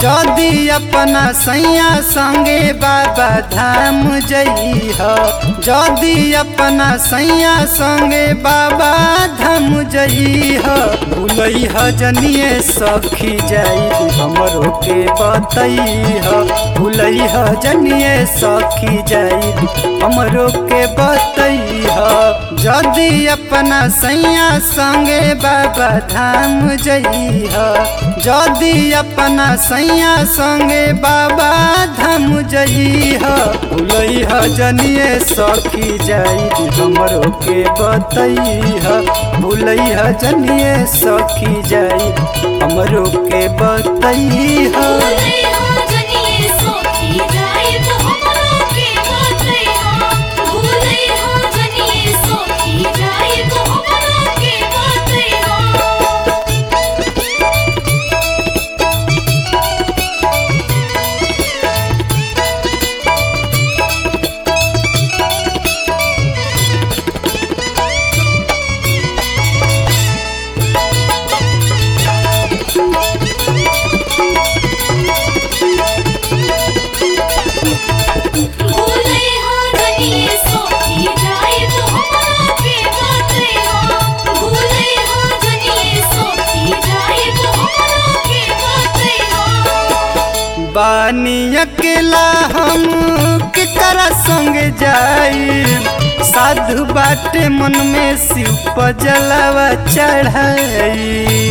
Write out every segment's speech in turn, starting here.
जदि अपना सैया संगे बाबा धाम जइह, जदि अपना सैया संगे बाबा धाम जइह। भूलइह जनिए सखी जाई हमरो के बतइह, भूलइह जनिए सखी जाई हमरो के बतइह। जदि अपना सैया संगे बाबा धाम जइह, जदि अपना सैया संगे बाबा धाम जइह। भूलइह जनिए सखी जाई हमरो के बतइह, भूलइह जनिए सखी जाई हमरो के बतइह। बानी अकेला हम केकरा संग जाई, साधु बाटे मन में शिव पर जलावा चढ़ाई।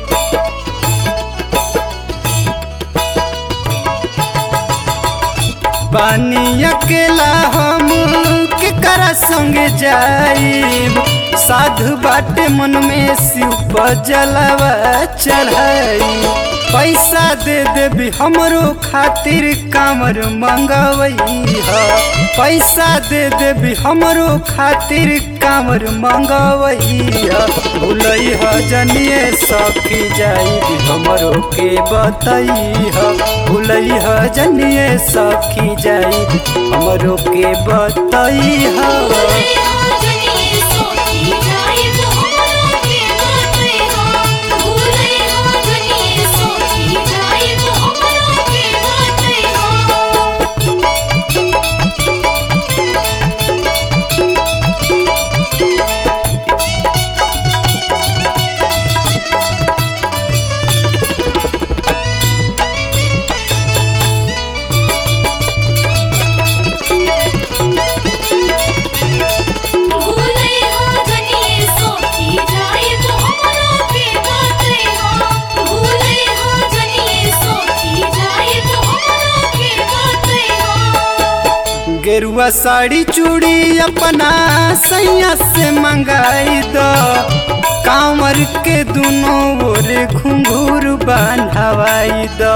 बानी अकेला हम केकरा संग जाई, साधु बाटे मन में शिव पर जलावा चढ़ाई। पैसा दे देबी हमरो खातिर कांवर मंगवइह, पैसा दे देबी हमरो खातिर कांवर मंगवइह। भूलइह जनिए सखी जाई हमरो के बतइह, भूलइह जनिए सखी जाई हमरो के बतइह। गेरुआ साड़ी चूड़ी अपना सैया से मंगाई दो, कांवर के दोनों ओर घुंघरू बांधवाई दो।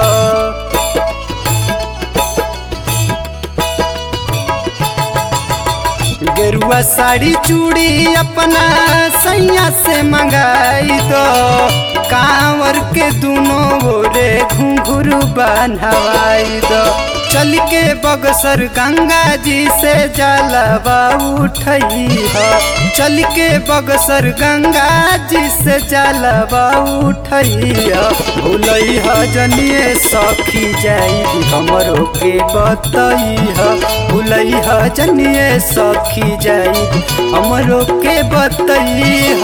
गेरुआ साड़ी चूड़ी अपना सैया से मंगाई दो, कांवर के दोनों ओर घुंघरू बांधवाई दो। चल के बगसर गंगा जी से जलवा उठइह, चल के बगसर गंगा जी से जलवा उठइह। भूलइह जनिए सखी जाई हमरो के बतइह, भूलइह जनिए सखी जाई हमरो के बतइह।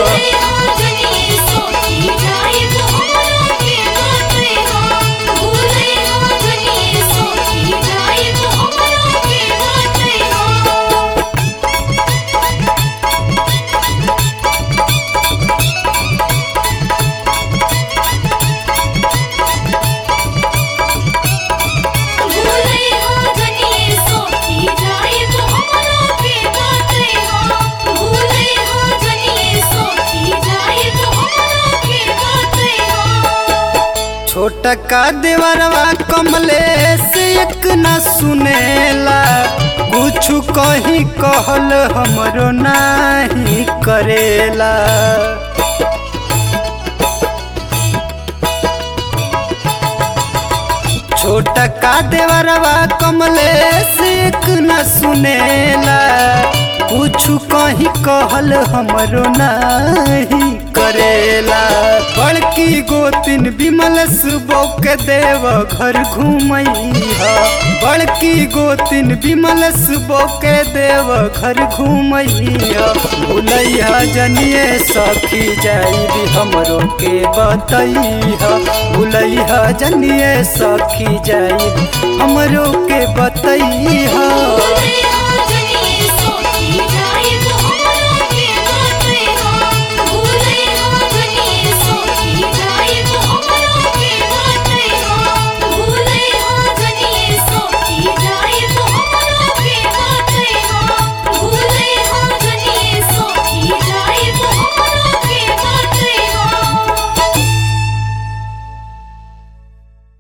छोटका देवरवा कमलेश एक न सुनेला, कुछ कहीं कहल हमरो नाही करेला। छोटका देवरवा कमलेश एक न सुनेला, कुछ कहीं कहल हमरो नाही करेला। बड़ बड़की गोतिन विमल सुबो के देव घर घूमैहा। बड़की गोतिन विमल सुबो के देव घर घूमैहा। भूलैहा जनिए सखी जाई हमरो के बतैहा। भूलैहा जनिए सखी जाई हमरो के बतैहा।